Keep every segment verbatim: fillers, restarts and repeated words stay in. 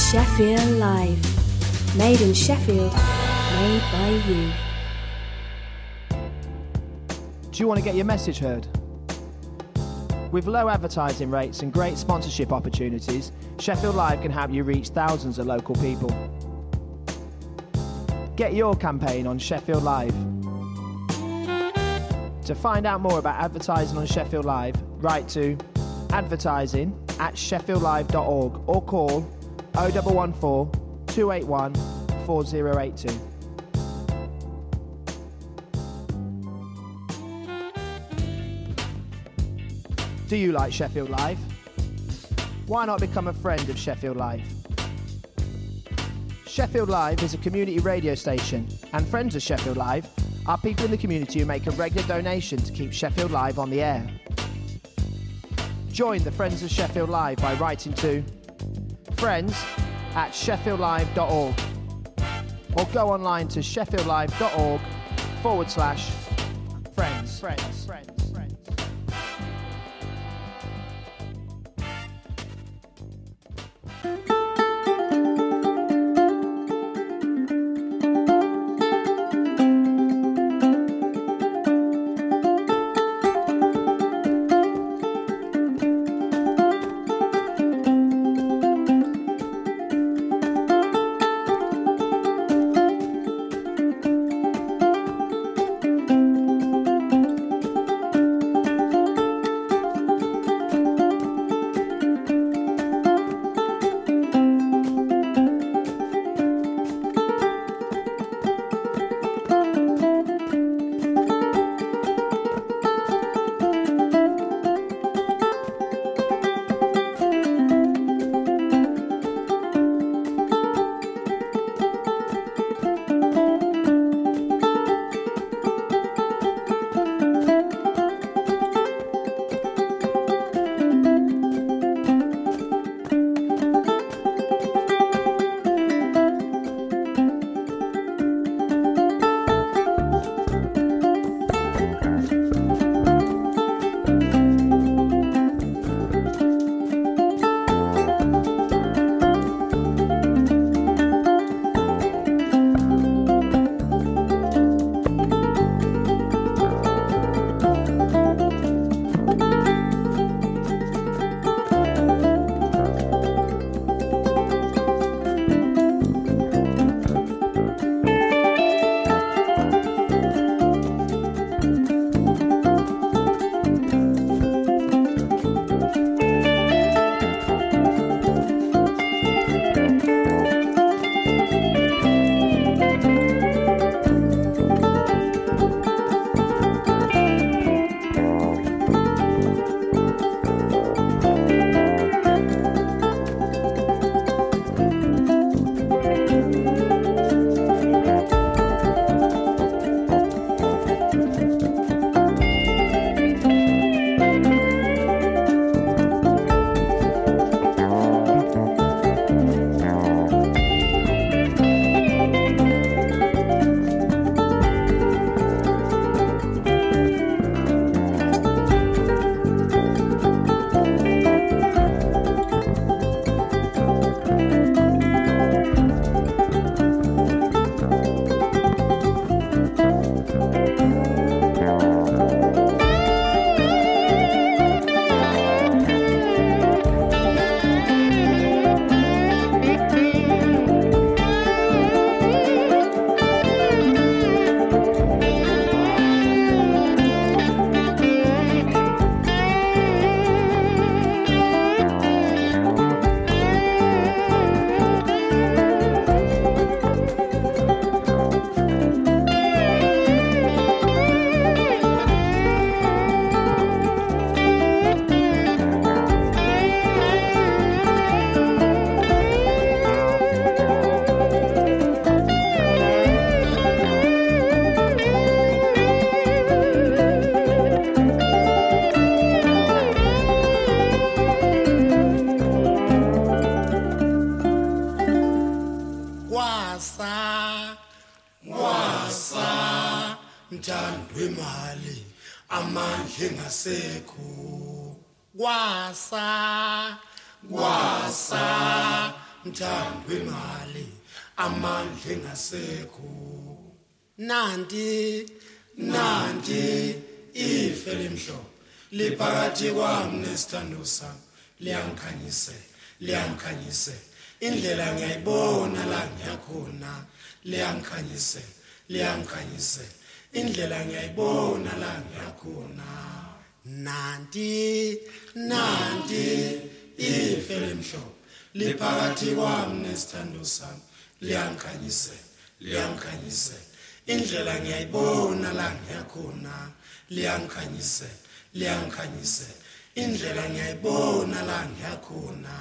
Sheffield Live. Made in Sheffield, made by you. Do you want to get your message heard? With low advertising rates and great sponsorship opportunities, Sheffield Live can help you reach thousands of local people. Get your campaign on Sheffield Live. To find out more about advertising on Sheffield Live, write to advertising at sheffield live dot org or call oh one one four, two eight one, four oh eight two. Do you like Sheffield Live? Why not become a friend of Sheffield Live? Sheffield Live is a community radio station, and friends of Sheffield Live are people in the community who make a regular donation to keep Sheffield Live on the air. Join the Friends of Sheffield Live by writing to friends at sheffield live dot org or go online to sheffield live dot org forward slash friends. Friends. Friends. Friends. wemali amandla ngasekho kwasa kwasa mthandi wemali amandla engasekho nanti nanti ife lemhlo liphakathi kwami nesithando sami liyangikhanyise liyangikhanyise indlela ngiyayibona la ngiyakhona liyangikhanyise liyangikhanyise indlela ngiyayibona la ngiyakhona nanti nanti ife lemhlo liphakathi kwami nesithando sami liyangikhanyise liyangikhanyise indlela ngiyayibona la ngiyakhona liyangikhanyise liyangikhanyise indlela ngiyayibona la ngiyakhona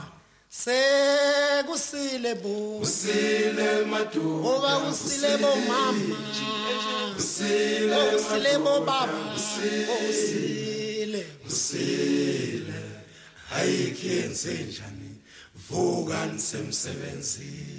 sekusile bo usile madoda oba usile bo mama usile usile bo baba usile usile ayikhenze njani vuka nisemsebenzini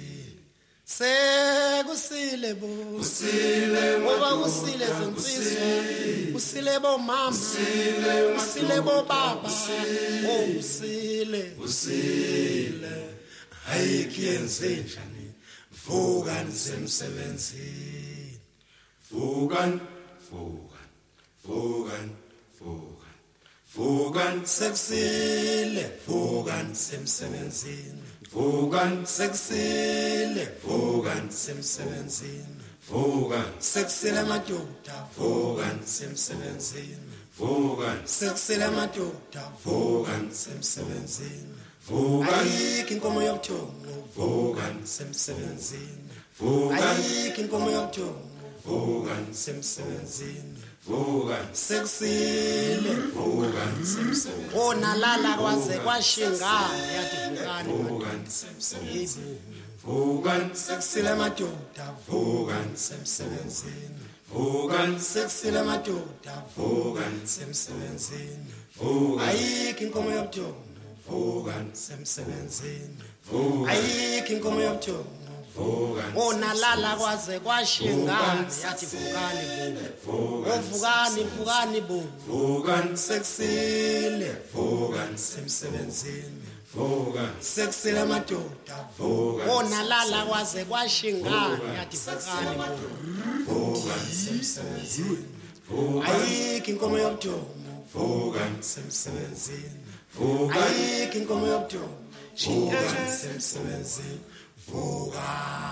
sekusile bo usile oba usile zinsizwa usile bo mama usile bo baba usile usile ayikhenze njani vuka nisemsebenzini vuka vuka vuka vuka vuka sekusile vuka nisemsebenzini vuka sekusile vuka nisemsebenzini vuka sekusile madoda vuka nisemsebenzini vuka sekusile madoda vuka nisemsebenzini vuka ayikho inkomo yobuthongo vuka nisemsebenzini vuka ayikho inkomo yobuthongo vuka nisemsebenzini vuka sekusile vuka nisemsebenzini ona lala kwaze kwashingana yathi vukani vuka nisemsebenzini vuka sekusile madoda vuka nisemsebenzini vuka sekusile madoda vuka nisemsebenzini vuka ayikho inkomo yobuthongo vuka nisemsebenzini vuka ayikho inkomo yobuthongo ona lala kwaze kwashingana yathi vukani bo ovukani vukani bo vuka sekusile vuka nisemsebenzini vuka sekusile madoda vuka ona lala kwaze kwashingana yathi vukani bo vuka nisemsebenzini vuka ayikho inkomo yobuthongo vuka nisemsebenzini vuka ayikho inkomo yobuthongo vuka nisemsebenzini vuka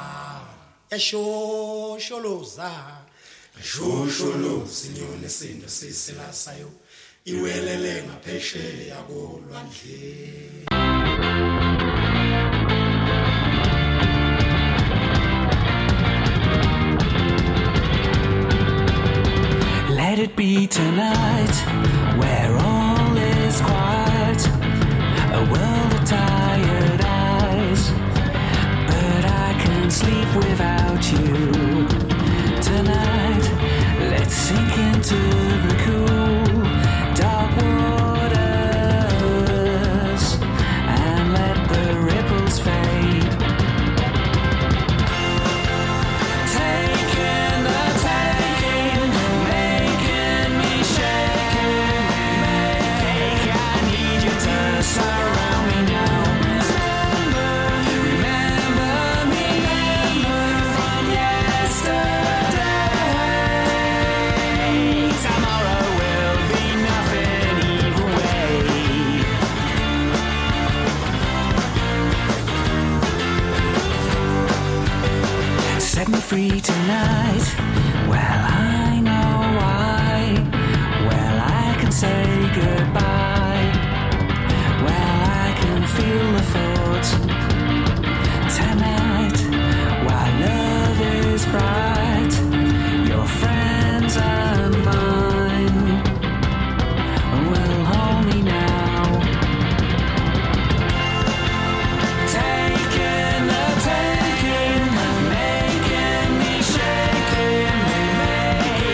eshosholoza eshosholoza inyoni isindo sisilasayo iwelele ngaphesheya kolwandle. Let it be tonight where all is quiet, a world of tired eyes, but I can't sleep without you. Tonight, let's sink into the cool, dark waters and let the ripples fade. Taking the taking, making me shaking, make I need you to surround me now. Remember me from yesterday. Tomorrow will be nothing either way. Set me free tonight. Well, I know why. Well, I can say goodbye. Well, I can feel the thoughts tonight. While love is bright, your friends and mine will hold me now. Taking the taking, making me shaking, make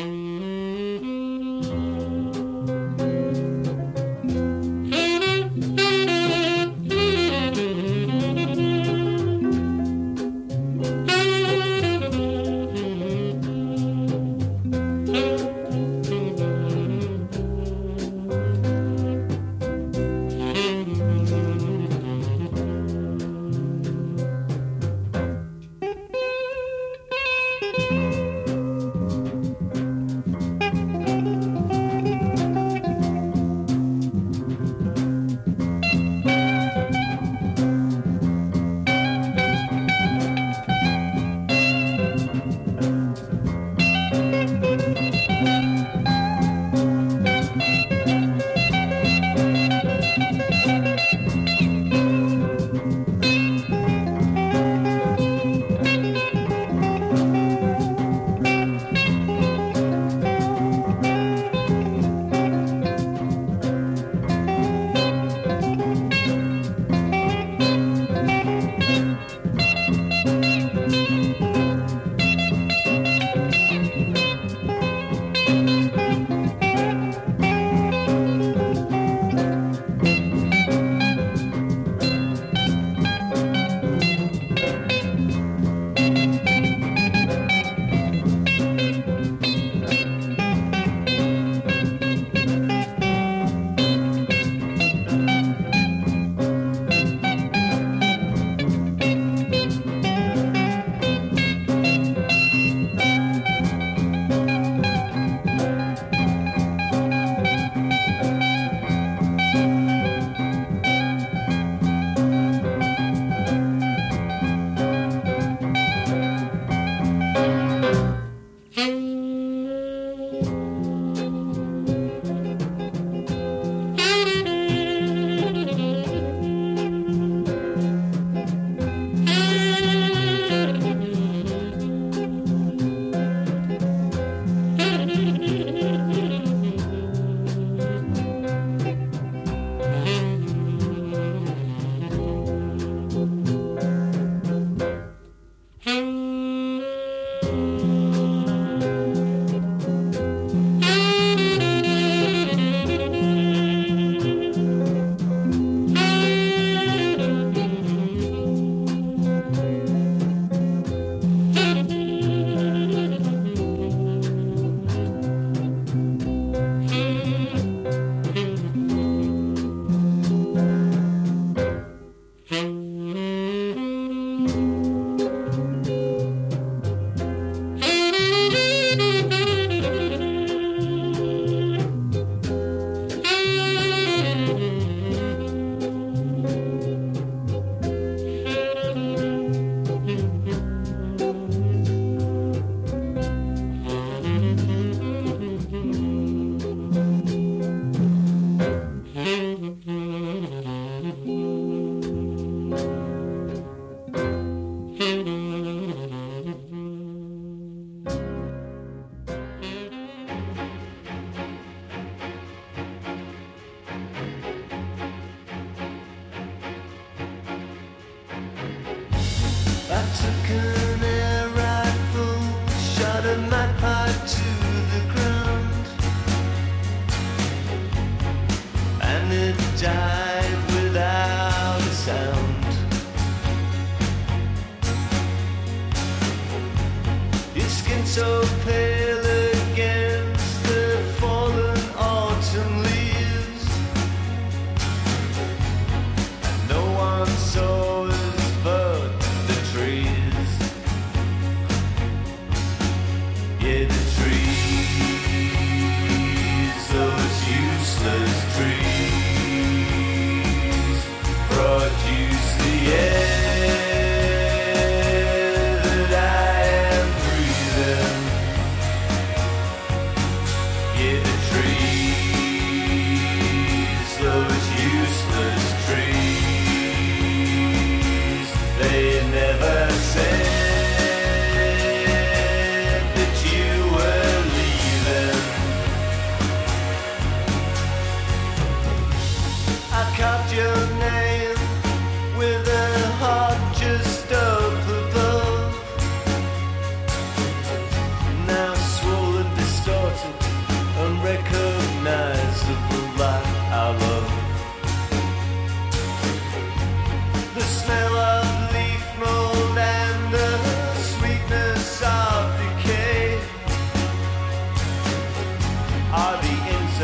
Now swollen, distorted.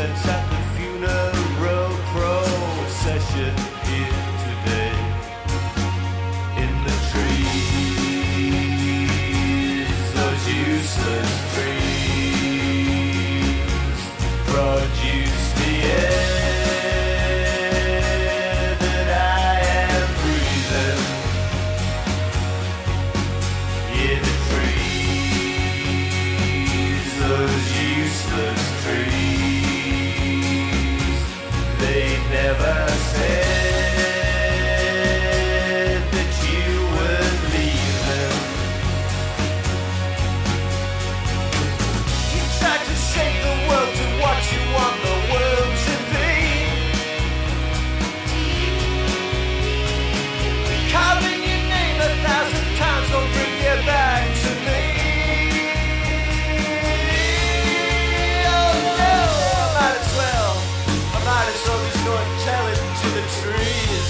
presence at the funeral procession here today. In the trees, those useless trees produce the air that I am breathing. Yeah, the trees, those useless trees, they never said that you would leave them. You tried to shape the world to what you want the world to be. Calling your name a thousand times will bring you back to me. Oh no, I might as well, I might as well just go and tell it to the trees.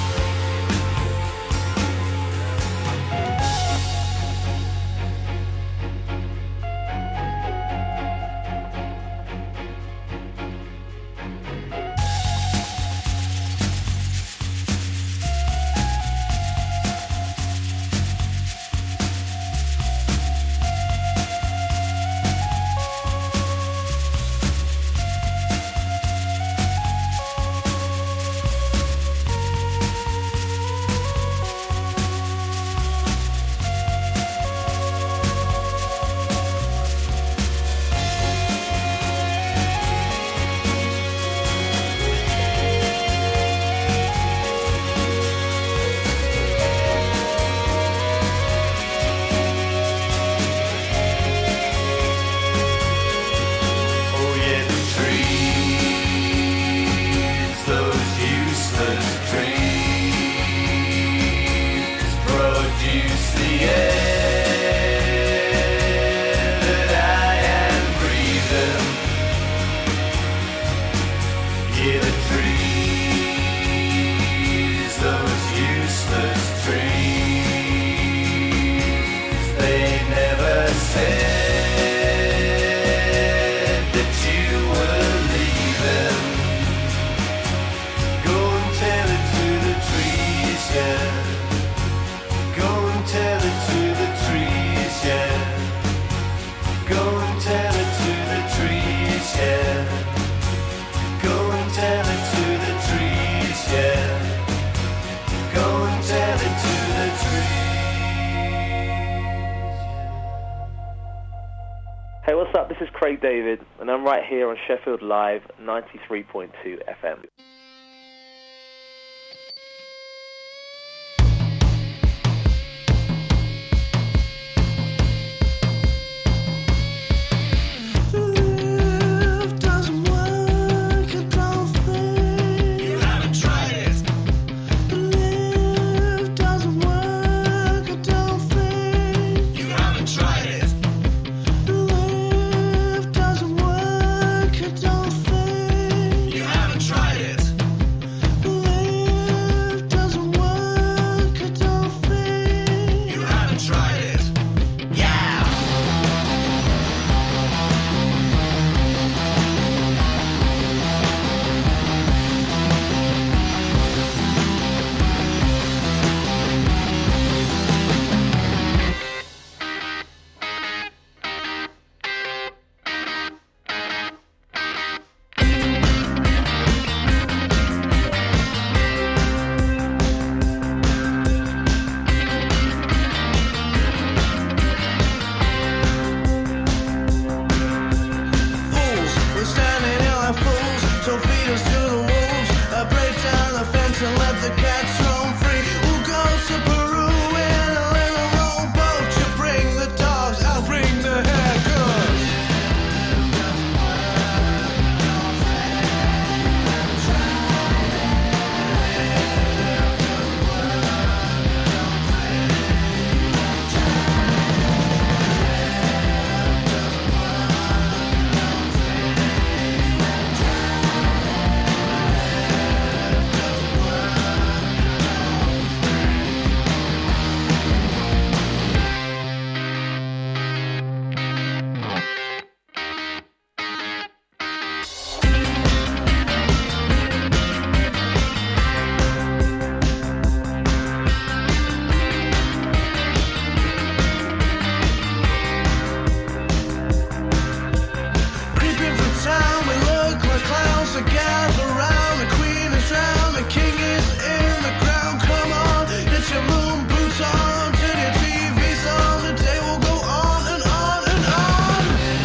Oh yeah, the trees, those useless trees produce the air that I am breathing. Yeah, the trees, those useless trees, they never said that you were leaving. Go and tell it to the trees, yeah. Go and tell it to the trees, yeah. Go and tell it to the trees, yeah. Go and tell it to the trees, yeah. Go and tell it to the trees. Hey, what's up? This is Craig David, and I'm right here on Sheffield Live ninety-three point two F M. Love doesn't work, I don't think. You haven't tried it. Love doesn't work, I don't think. You haven't tried it. Love doesn't work, I don't think. You haven't tried it. Love doesn't work, I don't think. You haven't tried it. Yeah. Fools, we're standing here like fools, so feed us to the wolves. I break down the fence and let the cats roam free. Who goes to Peru in a little rowboat? You bring the dogs, I'll bring the haircuts. the gals around, the queen is round, the king is in the ground. Come on, get your moon boots on, turn your T Vs on, the day will go on and on and on.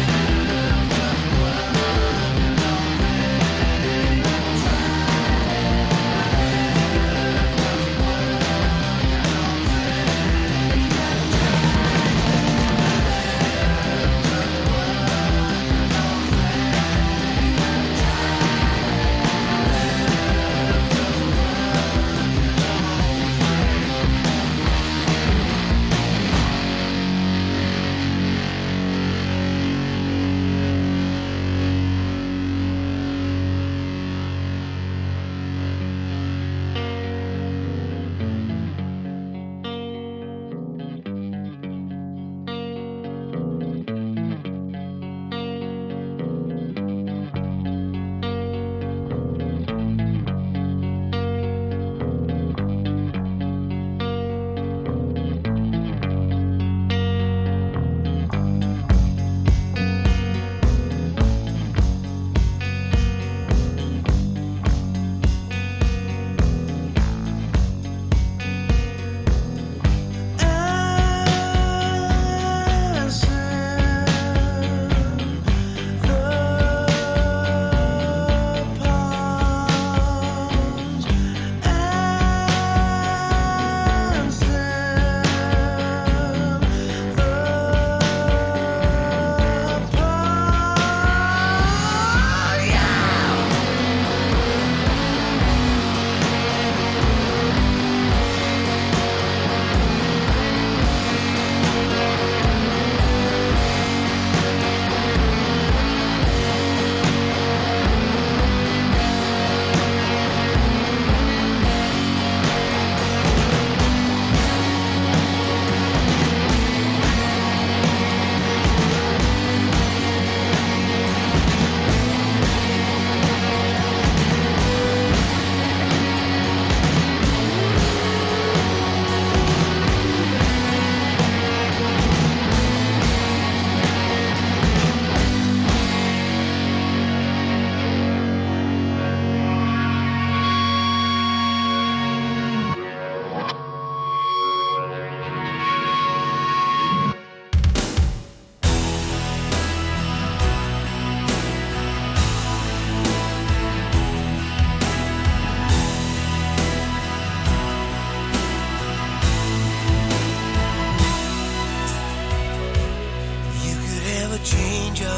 Change your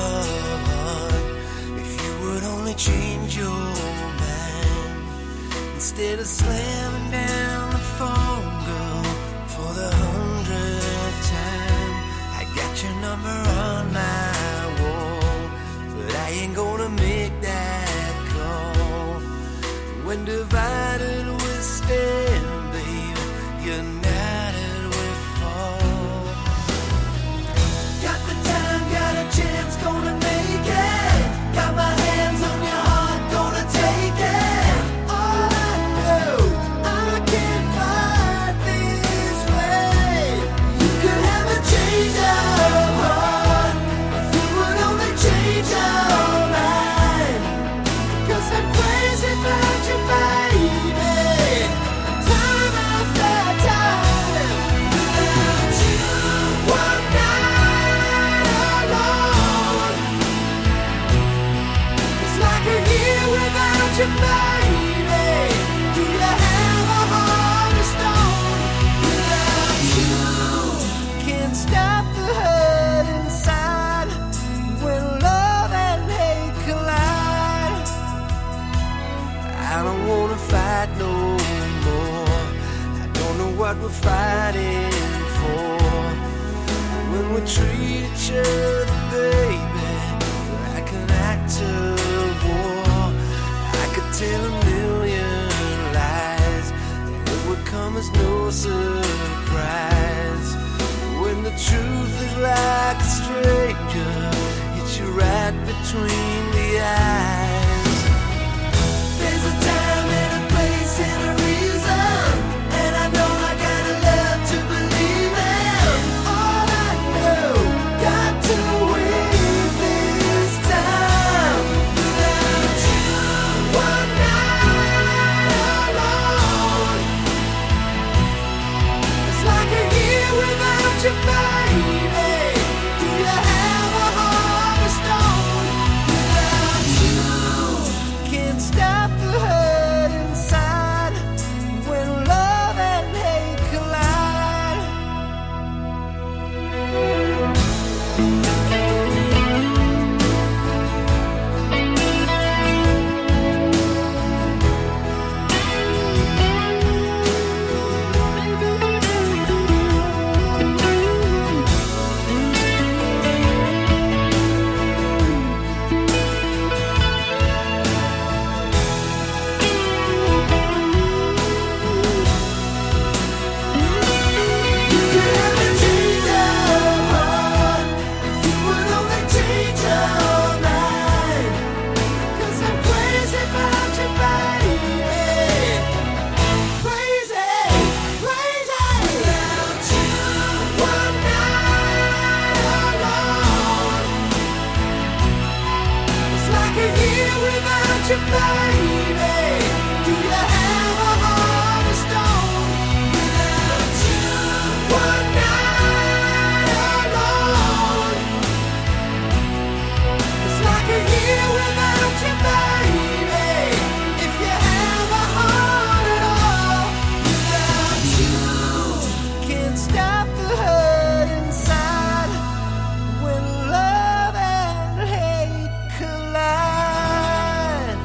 heart if you would only change your mind. Instead of slamming down the phone, girl, for the hundredth time. I got your number on my wall, but I ain't gonna make that call. When divided we stand, baby, united we fall. Got the time, got a chance, gonna make it. Got my hands on your heart, gonna take it. All I know, I can't fight this way. You could have a change of heart if you would only change your mind. 'Cause I'm crazy about you, baby. Time after time, without you, one night alone. It's like a year without you, baby. Do you have a heart of stone? Without you, can't stop the hurt inside when love and hate collide. I don't wanna fight no more. I don't know what we're fighting for. When we treat each other, baby, like an act of war. I could tell a million lies, and it would come as no surprise. When the truth is like a stranger, hits you right between the eyes. There's a time and a place and a reason, and I know I gotta love to believe in. All I know, got to win this time. Without you, you, baby? Do you have a heart of stone? Without you, one night alone. It's like a year without you, baby. If you have a heart at all, without you, can't stop the hurt inside when love and hate collide.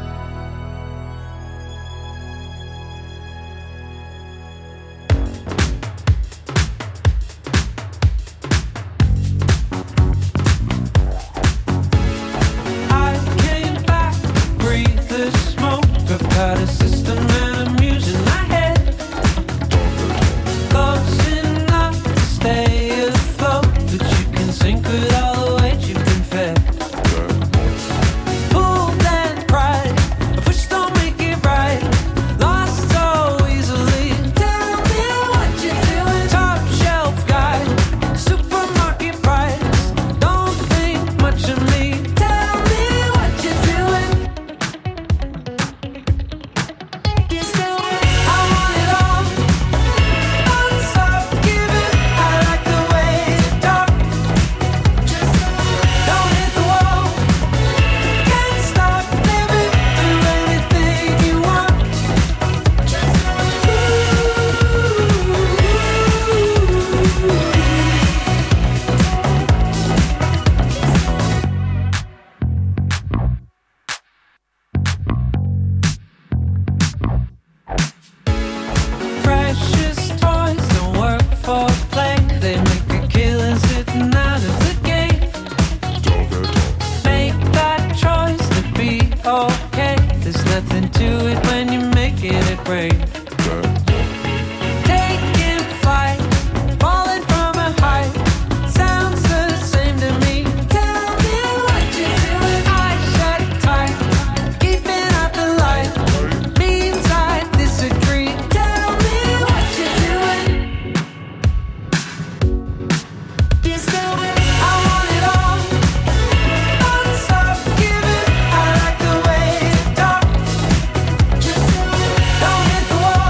I came back, breathe the smoke. I've got a system and I'm using my head. Close enough to stay afloat, but you can sink with all the weight you've been fed. Pulled and cried, a push don't make it right. Lost so easily. Tell me what you're doing. Top shelf guy, supermarket price. Don't think much of me. Tell me what you're doing. I want it all. Don't stop giving. I like the way you talk. Don't hit the wall. Can't stop living. Do anything you want. Precious toys don't work for play. They make a killing sitting out of the gate. Make that choice to be okay. There's nothing to it when you're making it break. Taking flight, falling from a height. Sounds the same to me. Tell me what you're doing. Eyes shut tight, keeping out the light. Means I disagree. Tell me what you're doing. I want it all. Don't stop giving. I like the way you talk. Don't hit the wall.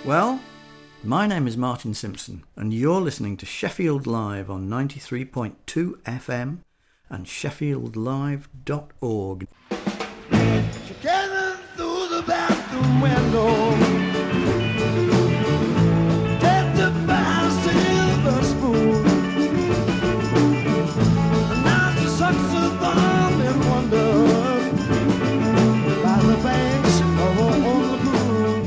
Well, my name is Martin Simpson, and you're listening to Sheffield Live on ninety-three point two F M and sheffield live dot org. She came in through the bathroom window, dead to buy a silver spoon, and now she sucks her thumb and wonders by the banks of her own lagoon.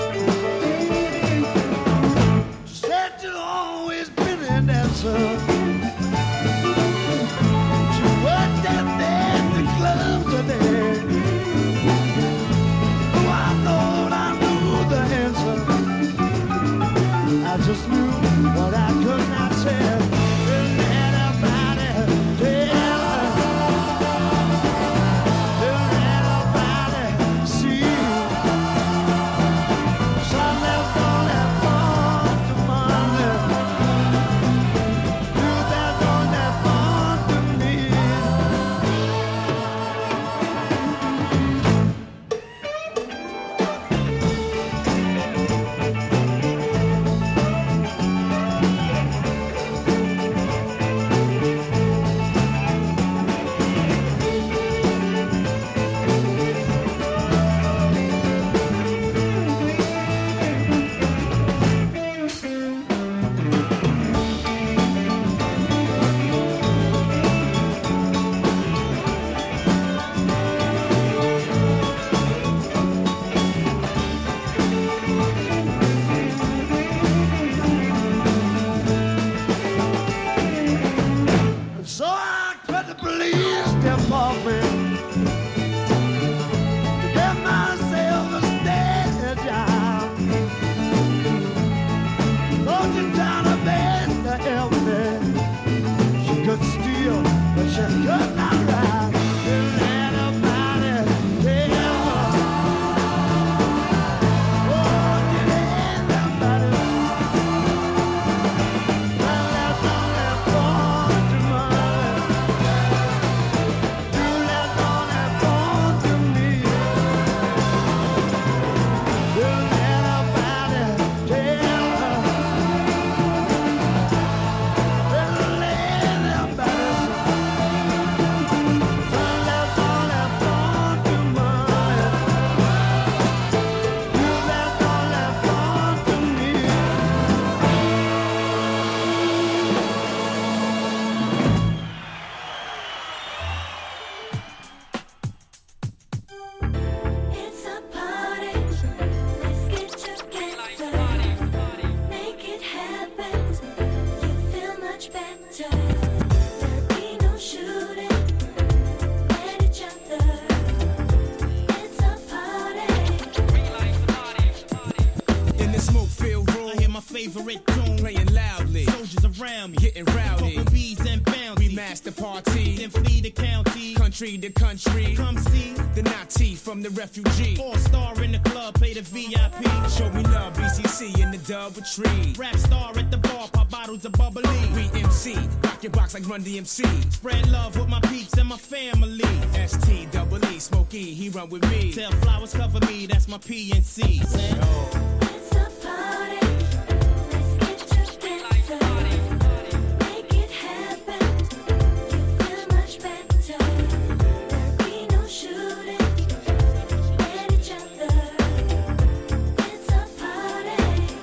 She said she'd always been a dancer. She worked at the club today. Oh, I thought I knew the answer. I just knew what I could not say. Didn't anybody tell her? Didn't anybody see? So I left all that fun to Monday. You left all that fun to me. So I quit the police department to get myself a steady job. Thought you down a bed to help me. She could steal, but she could not ride. Didn't anybody tell her? Oh, did anybody? I left all that fun to mine. You left all that fun to me. Didn't anybody tell her? Didn't anybody? I left all that fun to mine. You left all that fun to me. It's a party. Let's get together. Make it happen. You feel much better. There'll be no shooting at each other. It's a party. In the smoke-filled room, I hear my favorite tune playing loudly. Soldiers around me, getting rowdy. Couple bees and bounty. We master party, then flee the county, country to country. Come see the Nazi from the refugee. All star in the club, play the V I P. Show me love, B C C in the dub retreat. Rap star at the bar, pop bottles of bubbly. We M C, rock your box like Run D M C. Spread love with my peeps and my family. S T double E, Smokey, he run with me. Tell flowers cover me, that's my P N C. It's a party. Let's get together. Make it happen. You feel much better. There'll be no shooting at each other. It's a party.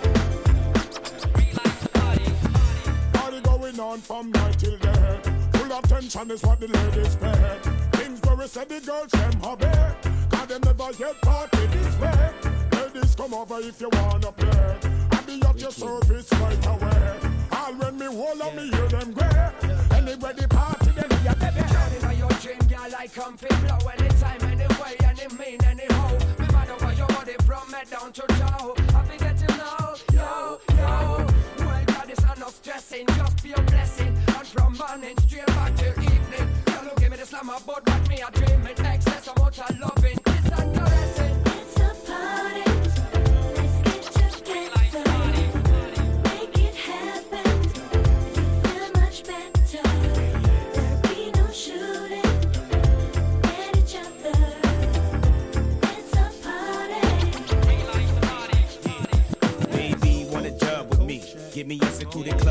Party going on from night till day. Full attention is what the ladies pay. Things where we say the girls them hobby. Cause them never yet party this way. Ladies come over if you wanna play. I'll be at your service right away. All when me hold on me hear them grey. Anybody party then we are baby. Johnny by your dream, girl, I come fit blow anytime, anyway, any mean, anyhow. Me matter where your body from, head down to toe. I be getting low, yo, yo. Well, God, it's enough stressing, just be a blessing. And from morning straight back till evening. Girl, who give me the slam about what me a dreaming. Excess amount of loving, it's a caressing. It's a party. Let's get together. Make it happen. You feel much better. There'll be no shooting at each other. It's a party.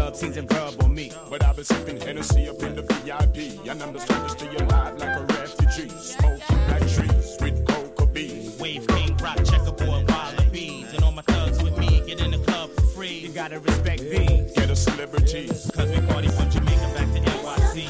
club, scenes and verbal me. But I've been sipping Hennessy up in the V I P, and I'm the strongest to your life like a refugee. Smoking black trees with coca beans. Wave king, rock checkerboard, wallabies. And all my thugs with me, get in the club for free. You gotta respect these. Get a celebrities. Cause we party from Jamaica back to N Y C.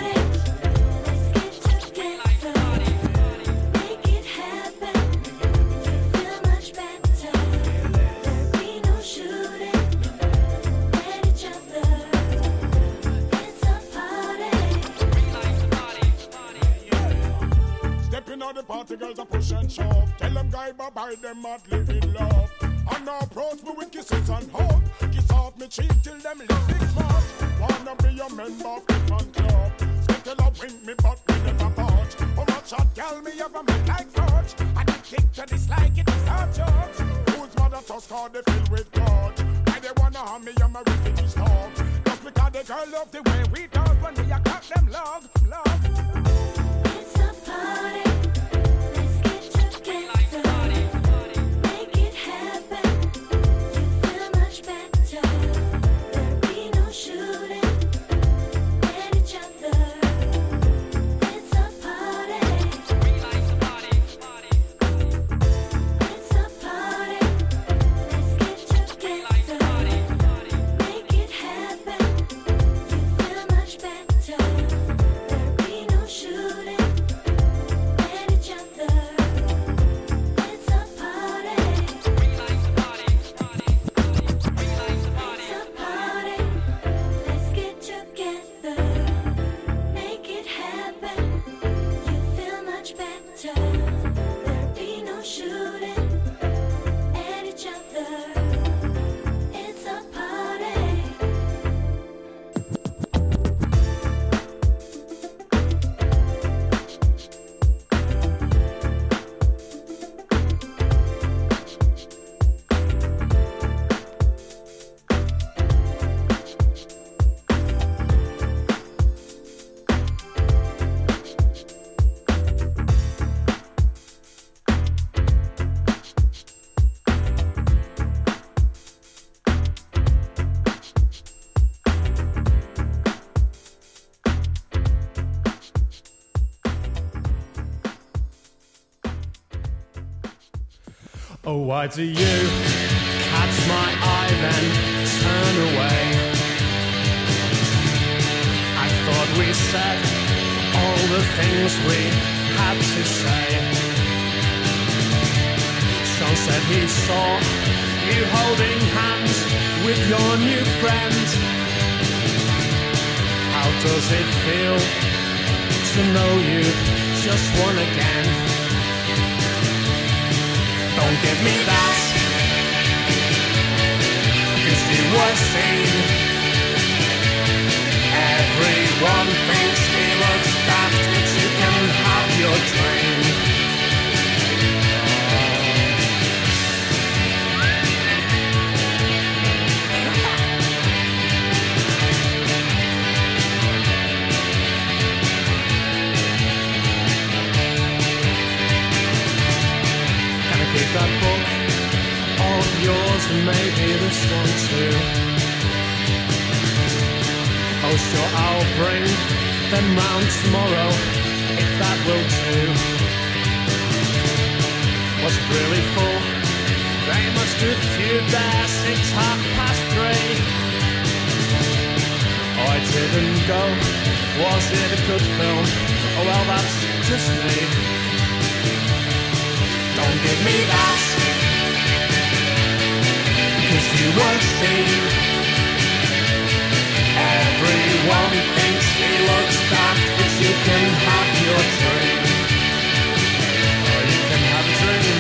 All the party girls are push and shove. Tell them guy bye-bye, them mad live in love. And now approach me with kisses and hug. Kiss off me cheek till them lipstick smart. Wanna be a member of the fan club. Skittle a wing me but me never budge. Oh my shot girl me ever make like fudge. And the kick to dislike it is hard judge. Whose mother toss card they fill with God. Why they wanna harm me and my refugee dog. Just because the girl love the way we talk. When we a cut them love, love. It's a party. Oh, why do you catch my eye then turn away? I thought we said all the things we had to say. Sean said he saw you holding hands with your new friend. How does it feel to know you just won again? Don't give me that, 'cause you were seen. Everyone thinks he looks daft, but you can have your dream. Keep that book of yours and maybe this one too. Oh sure, I'll bring them round tomorrow if that will do. Was it really full? They must have queued there since half past three. Oh, I didn't go. Was it a good film? Oh well, that's just me. Don't give me that, 'cause you won't see. Everyone thinks he looks daft, but you can have your dream. Or you can have a dream.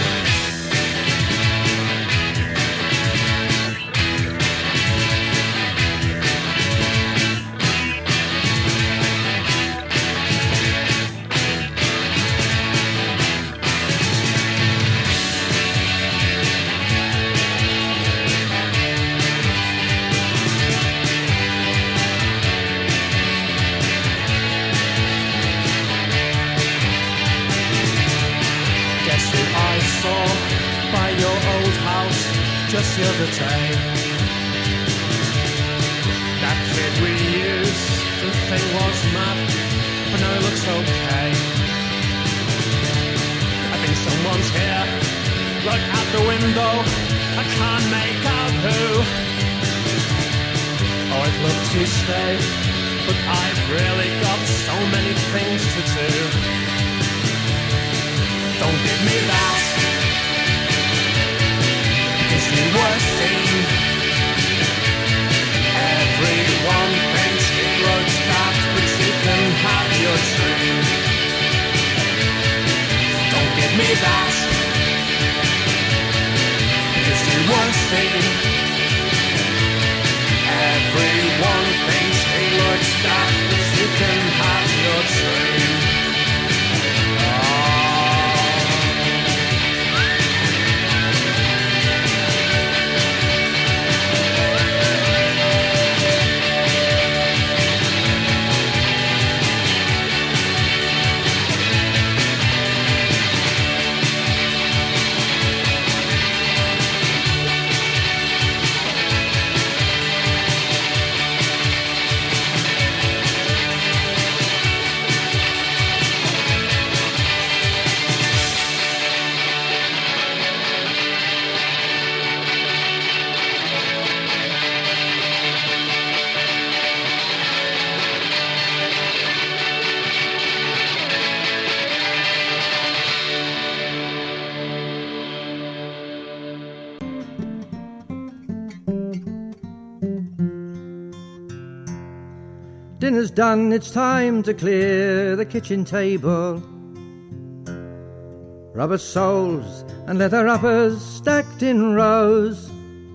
Just the other day. Now That kid we used to think was mad, but now looks okay. I think someone's here. Look out the window, I can't make out who. Oh, I'd love to stay, but I've really got so many things to do. Don't give me that, cause you were seen. Everyone thinks he looks daft, but you can have your dream. Don't give me that, cause you were seen. Everyone thinks he looks daft, but you can have your dream. Dinner's done, it's time to clear the kitchen table. Rubber soles and leather uppers stacked in rows.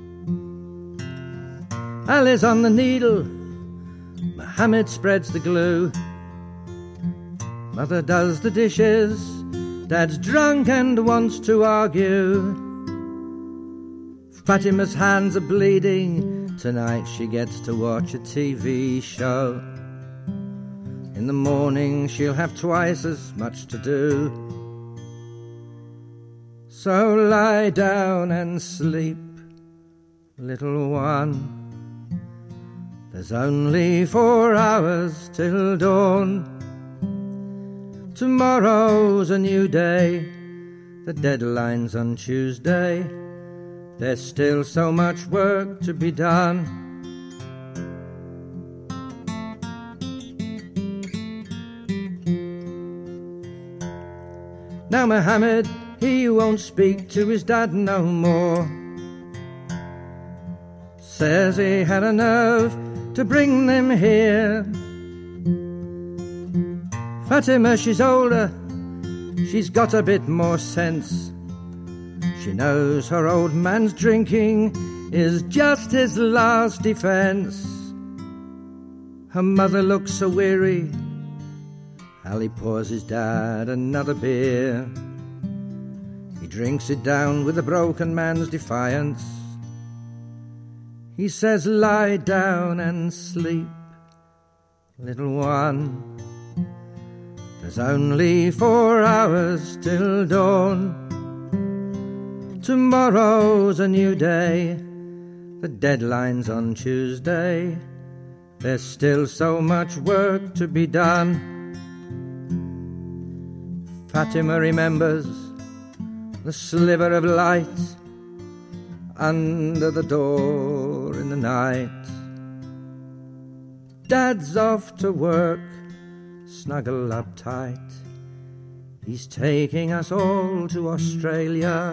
Ali's on the needle, Mohammed spreads the glue. Mother does the dishes, Dad's drunk and wants to argue. Fatima's hands are bleeding, tonight she gets to watch a T V show. In the morning she'll have twice as much to do. So lie down and sleep, little one. There's only four hours till dawn. Tomorrow's a new day, the deadline's on Tuesday. There's still so much work to be done. Now Mohammed, he won't speak to his dad no more. Says he had a nerve to bring them here. Fatima, she's older, she's got a bit more sense. She knows her old man's drinking is just his last defense. Her mother looks so weary, Ali pours his dad another beer. He drinks it down with a broken man's defiance. He says, lie down and sleep, little one. There's only four hours till dawn. Tomorrow's a new day, the deadline's on Tuesday. There's still so much work to be done. Fatima remembers the sliver of light under the door in the night. Dad's off to work, snuggle up tight. He's taking us all to Australia.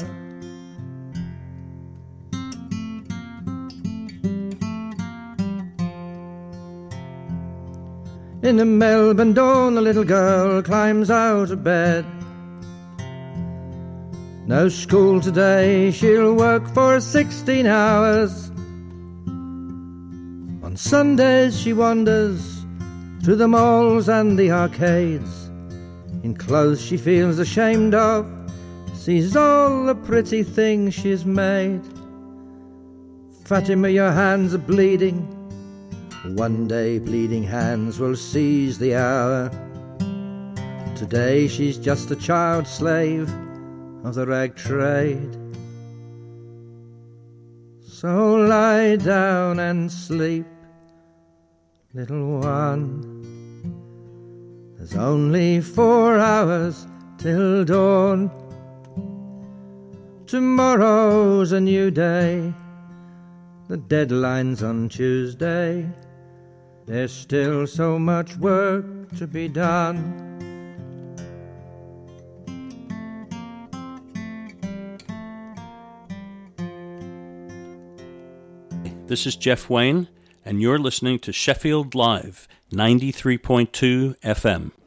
In a Melbourne dawn, a little girl climbs out of bed. No school today, she'll work for sixteen hours. On Sundays she wanders through the malls and the arcades, in clothes she feels ashamed of, sees all the pretty things she's made. Fatima, your hands are bleeding. One day bleeding hands will seize the hour. Today she's just a child slave of the rag trade. So lie down and sleep, little one. There's only four hours till dawn. Tomorrow's a new day. The deadline's on Tuesday. There's still so much work to be done. This is Jeff Wayne, and you're listening to Sheffield Live, ninety-three point two F M.